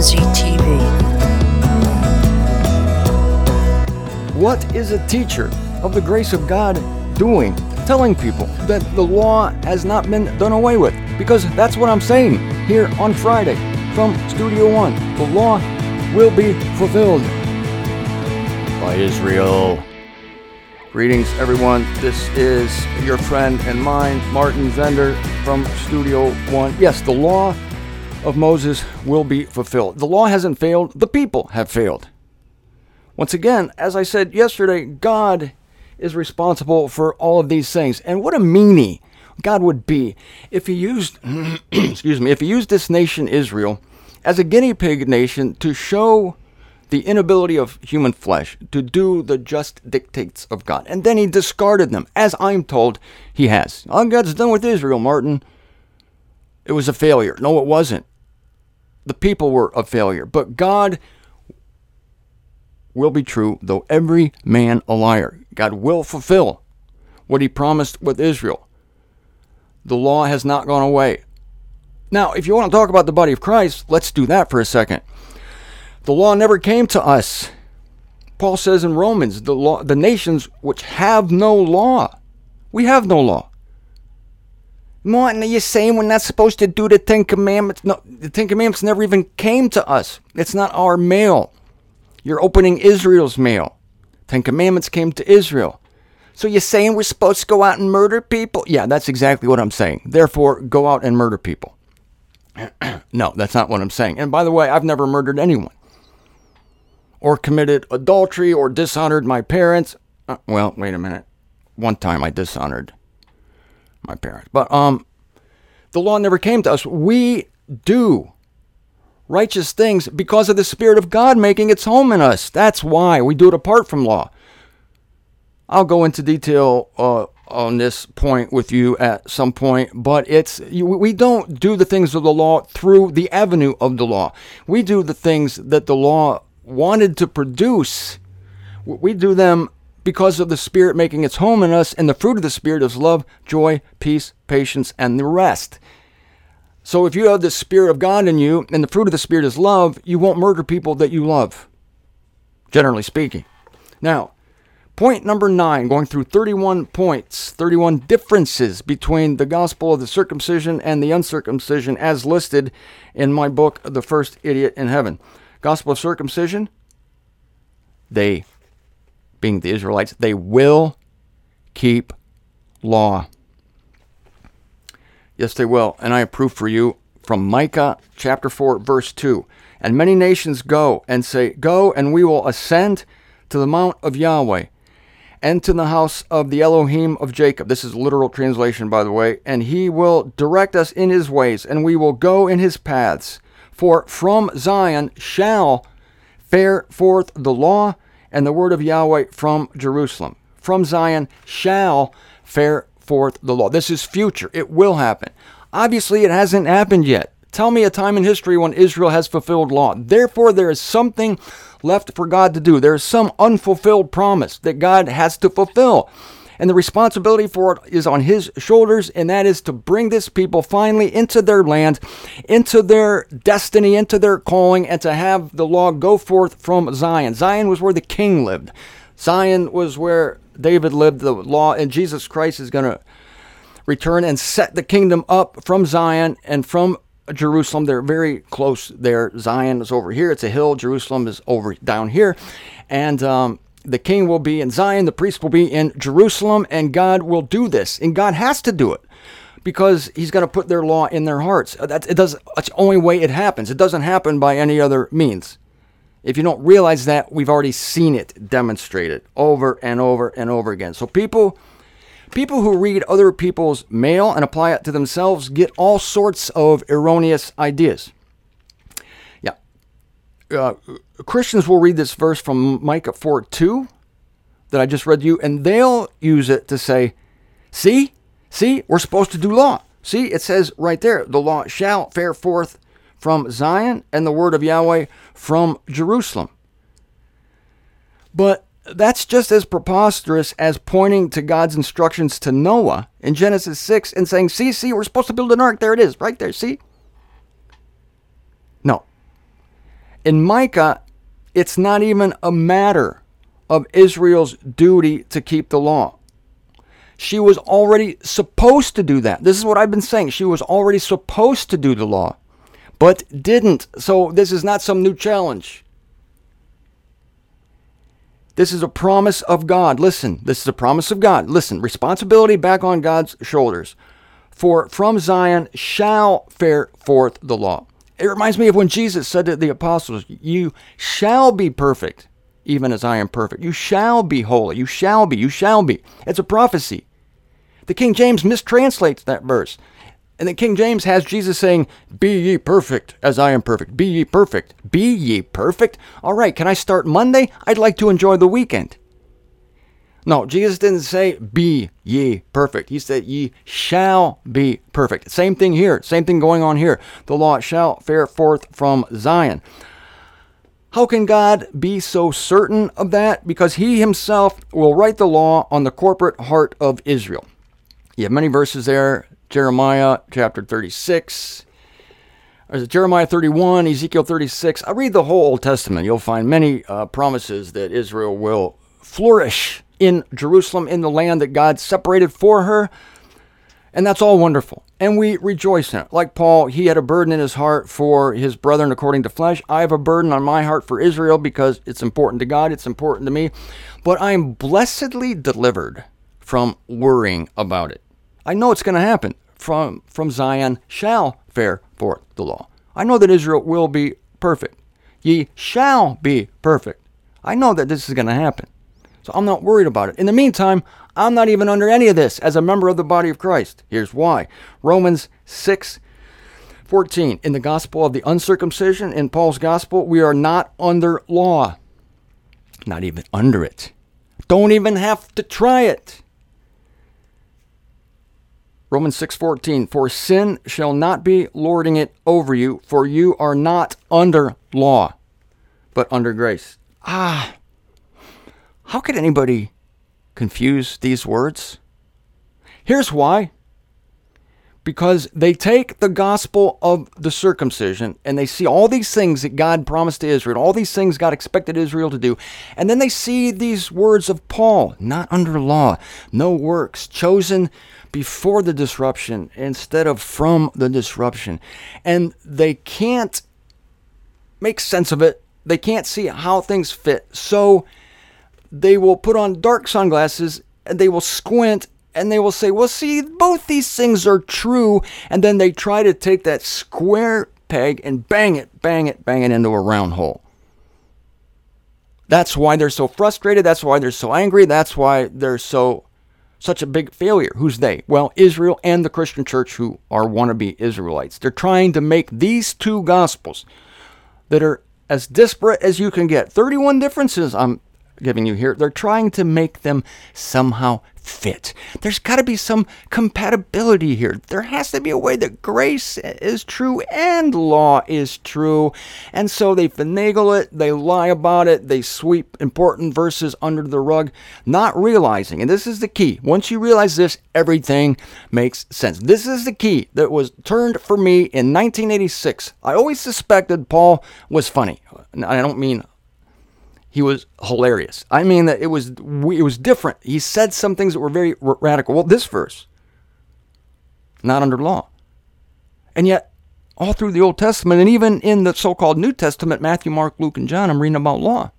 Mosey TV. What is a teacher of the grace of God doing? Telling people that the law has not been done away with. Because that's what I'm saying here on Friday from Studio One. The law will be fulfilled by Israel. Greetings, everyone. This is your friend and mine, Martin Zender from Studio One. Yes, the law of Moses will be fulfilled. The law hasn't failed. The people have failed. Once again, as I said yesterday, God is responsible for all of these things. And what a meanie God would be if he used, if he used this nation, Israel, as a guinea pig nation to show the inability of human flesh to do the just dictates of God. And then he discarded them, as I'm told he has. All God's done with Israel, Martin. It was a failure. No, it wasn't. The people were a failure. But God will be true, though every man a liar. God will fulfill what he promised with Israel. The law has not gone away. Now, if you want to talk about the body of Christ, let's do that for a second. The law never came to us. Paul says in Romans, the nations which have no law. We have no law. Martin, are you saying we're not supposed to do the Ten Commandments? No, the Ten Commandments never even came to us. It's not our mail. You're opening Israel's mail. Ten Commandments came to Israel. So you're saying we're supposed to go out and murder people? Yeah, that's exactly what I'm saying. Therefore, go out and murder people. No, that's not what I'm saying. And by the way, I've never murdered anyone, or committed adultery, or dishonored my parents. Well, wait a minute. One time I dishonored my parents. But the law never came to us. We do righteous things because of the Spirit of God making its home in us. That's why we do it apart from law. I'll go into detail on this point with you at some point, but we don't do the things of the law through the avenue of the law. We do the things that the law wanted to produce. We do them because of the Spirit making its home in us, and the fruit of the Spirit is love, joy, peace, patience, and the rest. So if you have the Spirit of God in you, and the fruit of the Spirit is love, you won't murder people that you love, generally speaking. Now, point number 9, going through 31 points, 31 differences between the gospel of the circumcision and the uncircumcision as listed in my book, The First Idiot in Heaven. Gospel of circumcision, they, being the Israelites, they will keep law. Yes, they will. And I have proof for you from Micah chapter 4, verse 2. And many nations go and say, go, and we will ascend to the mount of Yahweh, and to the house of the Elohim of Jacob. This is a literal translation, by the way. And he will direct us in his ways, and we will go in his paths. For from Zion shall fare forth the law and the word of Yahweh from Jerusalem. From Zion shall fare forth the law. This is future. It will happen. Obviously, it hasn't happened yet. Tell me a time in history when Israel has fulfilled law. Therefore, there is something left for God to do. There is some unfulfilled promise that God has to fulfill. And the responsibility for it is on his shoulders, and that is to bring this people finally into their land, into their destiny, into their calling, and to have the law go forth from Zion. Zion was where the king lived. Zion was where David lived. The law, and Jesus Christ is going to return and set the kingdom up from Zion and from Jerusalem. They're very close there. Zion is over here. It's a hill. Jerusalem is over down here. And the king will be in Zion, the priest will be in Jerusalem, and God will do this. And God has to do it because he's going to put their law in their hearts. That's the only way it happens. It doesn't happen by any other means. If you don't realize that, we've already seen it demonstrated over and over and over again. So people who read other people's mail and apply it to themselves get all sorts of erroneous ideas. Christians will read this verse from Micah 4:2 that I just read to you, and they'll use it to say, see, we're supposed to do law. See, it says right there, the law shall fare forth from Zion and the word of Yahweh from Jerusalem. But that's just as preposterous as pointing to God's instructions to Noah in Genesis 6 and saying, see, we're supposed to build an ark. There it is, right there, see? No. In Micah, it's not even a matter of Israel's duty to keep the law. She was already supposed to do that. This is what I've been saying. She was already supposed to do the law, but didn't. So this is not some new challenge. This is a promise of God. Listen, this is a promise of God. Listen, responsibility back on God's shoulders. For from Zion shall fare forth the law. It reminds me of when Jesus said to the apostles, you shall be perfect, even as I am perfect. You shall be holy. You shall be. You shall be. It's a prophecy. The King James mistranslates that verse. And the King James has Jesus saying, be ye perfect as I am perfect. Be ye perfect. Be ye perfect? All right, can I start Monday? I'd like to enjoy the weekend. No, Jesus didn't say, be ye perfect. He said, ye shall be perfect. Same thing here. Same thing going on here. The law shall fare forth from Zion. How can God be so certain of that? Because he himself will write the law on the corporate heart of Israel. You have many verses there. Jeremiah chapter 36. There's Jeremiah 31, Ezekiel 36. I read the whole Old Testament. You'll find many promises that Israel will flourish in Jerusalem, in the land that God separated for her. And that's all wonderful. And we rejoice in it. Like Paul, he had a burden in his heart for his brethren according to flesh. I have a burden on my heart for Israel because it's important to God. It's important to me. But I am blessedly delivered from worrying about it. I know it's going to happen. From Zion shall fare forth the law. I know that Israel will be perfect. Ye shall be perfect. I know that this is going to happen. So I'm not worried about it. In the meantime, I'm not even under any of this as a member of the body of Christ. Here's why. Romans 6:14. In the gospel of the uncircumcision, in Paul's gospel, we are not under law. Not even under it. Don't even have to try it. Romans 6:14. For sin shall not be lording it over you, for you are not under law, but under grace. How could anybody confuse these words? Here's why. Because they take the gospel of the circumcision and they see all these things that God promised to Israel, all these things God expected Israel to do, and then they see these words of Paul, not under law, no works, chosen before the disruption instead of from the disruption. And they can't make sense of it. They can't see how things fit. So they will put on dark sunglasses and they will squint and they will say, well, see, both these things are true. And then they try to take that square peg and bang it into a round hole. That's why they're so frustrated. That's why they're so angry. That's why they're such a big failure. Who's they? Well, Israel and the Christian church who are wannabe Israelites. They're trying to make these two gospels that are as disparate as you can get. 31 differences I'm giving you here. They're trying to make them somehow fit. There's got to be some compatibility here. There has to be a way that grace is true and law is true. And so they finagle it, they lie about it, they sweep important verses under the rug, not realizing, and this is the key. Once you realize this, everything makes sense. This is the key that was turned for me in 1986. I always suspected Paul was funny. I don't mean he was hilarious. I mean that it was different. He said some things that were very radical. Well, this verse, not under law. And yet, all through the Old Testament, and even in the so-called New Testament, Matthew, Mark, Luke, and John, I'm reading about law.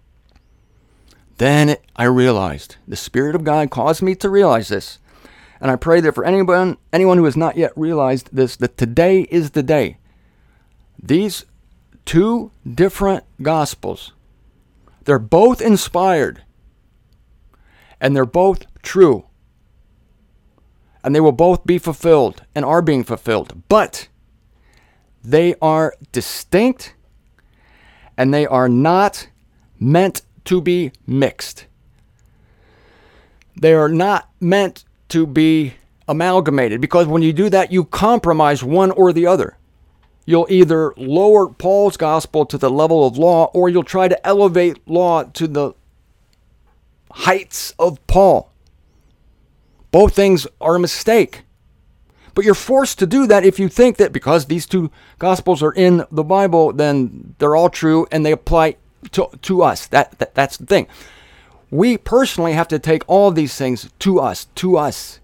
Then I realized, the Spirit of God caused me to realize this. And I pray that for anyone who has not yet realized this, that today is the day. These two different gospels, they're both inspired, and they're both true, and they will both be fulfilled and are being fulfilled, but they are distinct, and they are not meant to be mixed. They are not meant to be amalgamated, because when you do that, you compromise one or the other. You'll either lower Paul's gospel to the level of law, or you'll try to elevate law to the heights of Paul. Both things are a mistake. But you're forced to do that if you think that because these two gospels are in the Bible, then They're all true, and they apply to us. That's the thing. We personally have to take all of these things to us.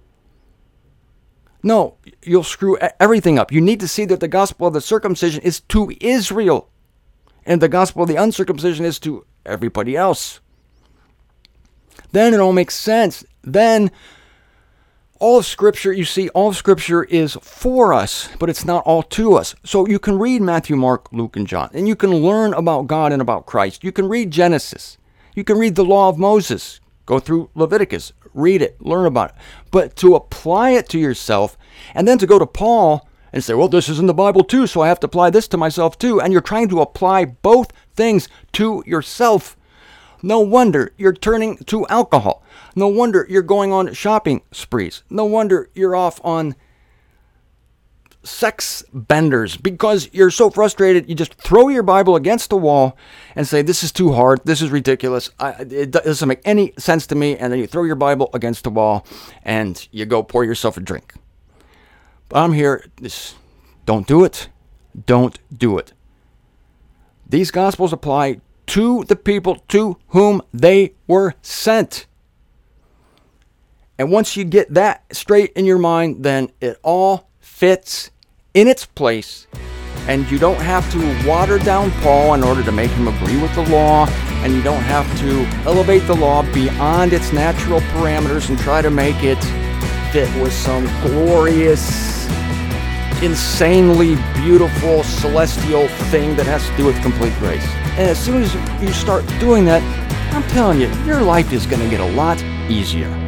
No, you'll screw everything up. You need to see that the gospel of the circumcision is to Israel, and the gospel of the uncircumcision is to everybody else. Then it all makes sense. Then all of Scripture, you see, all of Scripture is for us, but it's not all to us. So you can read Matthew, Mark, Luke, and John, and you can learn about God and about Christ. You can read Genesis. You can read the law of Moses. Go through Leviticus. Read it. Learn about it. But to apply it to yourself, and then to go to Paul and say, well, this is in the Bible too, so I have to apply this to myself too, and you're trying to apply both things to yourself. No wonder you're turning to alcohol. No wonder you're going on shopping sprees. No wonder you're off on sex benders, because you're so frustrated you just throw your Bible against the wall and say, this is too hard, this is ridiculous, it doesn't make any sense to me, and then you throw your Bible against the wall and you go pour yourself a drink. But I'm here, don't do it. Don't do it. These Gospels apply to the people to whom they were sent. And once you get that straight in your mind, then it all fits in its place, and you don't have to water down Paul in order to make him agree with the law, and you don't have to elevate the law beyond its natural parameters and try to make it fit with some glorious, insanely beautiful, celestial thing that has to do with complete grace. And as soon as you start doing that, I'm telling you, your life is going to get a lot easier.